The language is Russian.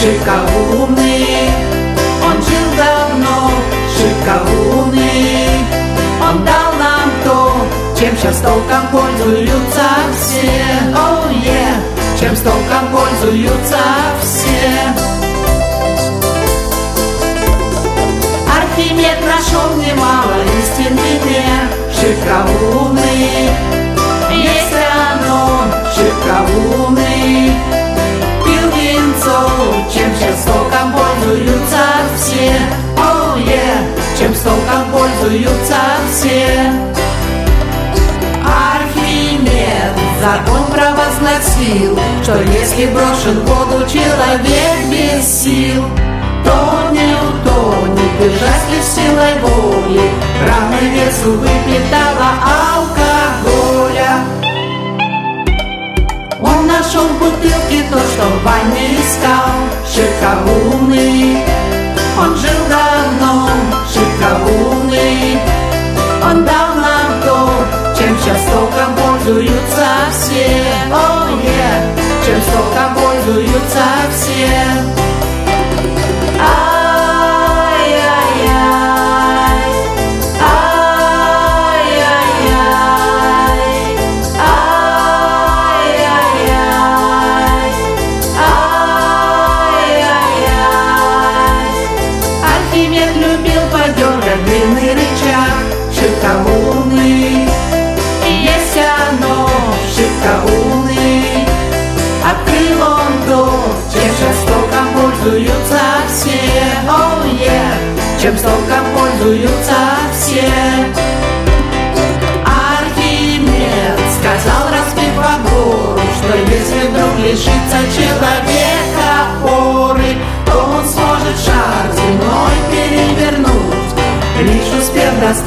Шибко умный, он жил давно, шибко умный. Он дал нам то, чем сейчас толком пользуются все. Oh yeah, чем с толком пользуются все. Архимед нашел немало истин в вине. Шибко умный, если оно шибко умный. Пил винцо, чем сейчас толком пользуются все. Oh yeah, чем с толком пользуются все. Архимед закон провозгласил, что если брошен в воду человек без сил, то он не утонет, держась лишь силой воли. Равной весу выпитала алкоголя. Он нашел в бутылке то, что в ванне искал. Шибко умный, он жил давно, шибко умный. Он дал нам то, чем сейчас толком пользуются все. Oh yeah, чем толком пользуются все. Архимед любил подергать длинный рычаг. Шибко умный, есть оно, шибко умный. Открыл он то, чем сейчас толком пользуются все. Oh yeah, чем толком пользуются все. Архимед сказал, разбив об гору, что если вдруг лишится человека опоры, то он сможет шар земной перевернуть, лишь успев достать